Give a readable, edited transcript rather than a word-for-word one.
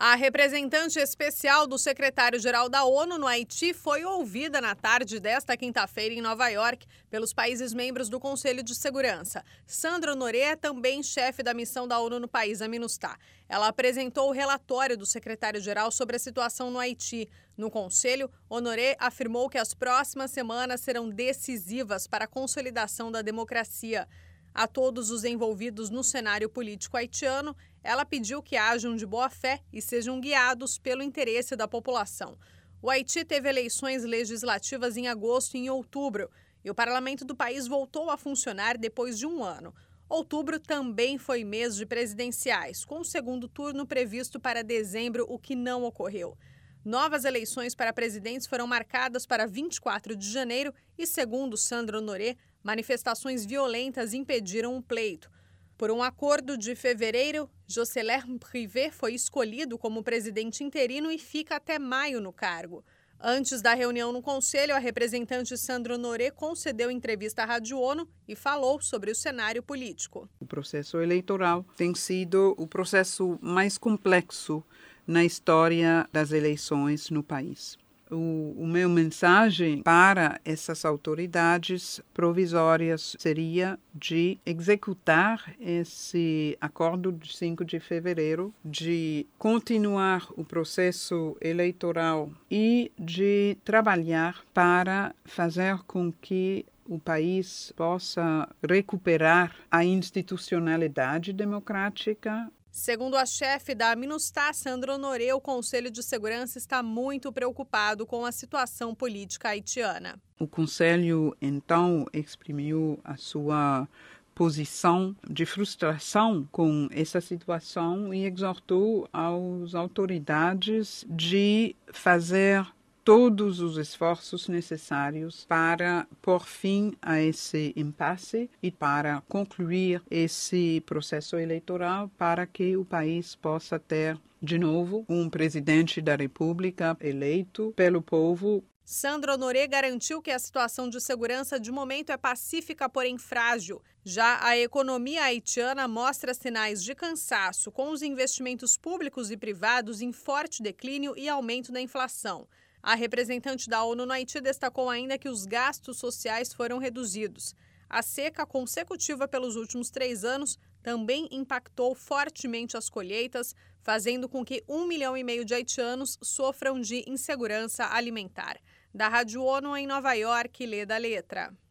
A representante especial do secretário-geral da ONU no Haiti foi ouvida na tarde desta quinta-feira em Nova York pelos países membros do Conselho de Segurança. Sandra Honoré é também chefe da missão da ONU no país, a MINUSTAH. Ela apresentou o relatório do secretário-geral sobre a situação no Haiti. No Conselho, Honoré afirmou que as próximas semanas serão decisivas para a consolidação da democracia. A todos os envolvidos no cenário político haitiano, ela pediu que hajam de boa fé e sejam guiados pelo interesse da população. O Haiti teve eleições legislativas em agosto e em outubro, e o parlamento do país voltou a funcionar depois de um ano. Outubro também foi mês de presidenciais, com o segundo turno previsto para dezembro, o que não ocorreu. Novas eleições para presidentes foram marcadas para 24 de janeiro e, segundo Sandra Honoré, manifestações violentas impediram o pleito. Por um acordo de fevereiro, Jocelyn Privé foi escolhido como presidente interino e fica até maio no cargo. Antes da reunião no Conselho, a representante Sandra Honoré concedeu entrevista à Rádio ONU e falou sobre o cenário político. O processo eleitoral tem sido o processo mais complexo na história das eleições no país. O meu mensagem para essas autoridades provisórias seria de executar esse acordo de 5 de fevereiro, de continuar o processo eleitoral e de trabalhar para fazer com que o país possa recuperar a institucionalidade democrática. Segundo a chefe da MINUSTAH, Sandra Honoré, o Conselho de Segurança está muito preocupado com a situação política haitiana. O Conselho, então, exprimiu a sua posição de frustração com essa situação e exortou as autoridades de fazer todos os esforços necessários para pôr fim a esse impasse e para concluir esse processo eleitoral para que o país possa ter, de novo, um presidente da República eleito pelo povo. Sandra Honoré garantiu que a situação de segurança de momento é pacífica, porém frágil. Já a economia haitiana mostra sinais de cansaço, com os investimentos públicos e privados em forte declínio e aumento da inflação. A representante da ONU no Haiti destacou ainda que os gastos sociais foram reduzidos. A seca consecutiva pelos últimos 3 anos também impactou fortemente as colheitas, fazendo com que 1,5 milhão de haitianos sofram de insegurança alimentar. Da Rádio ONU em Nova York, Leda Letra.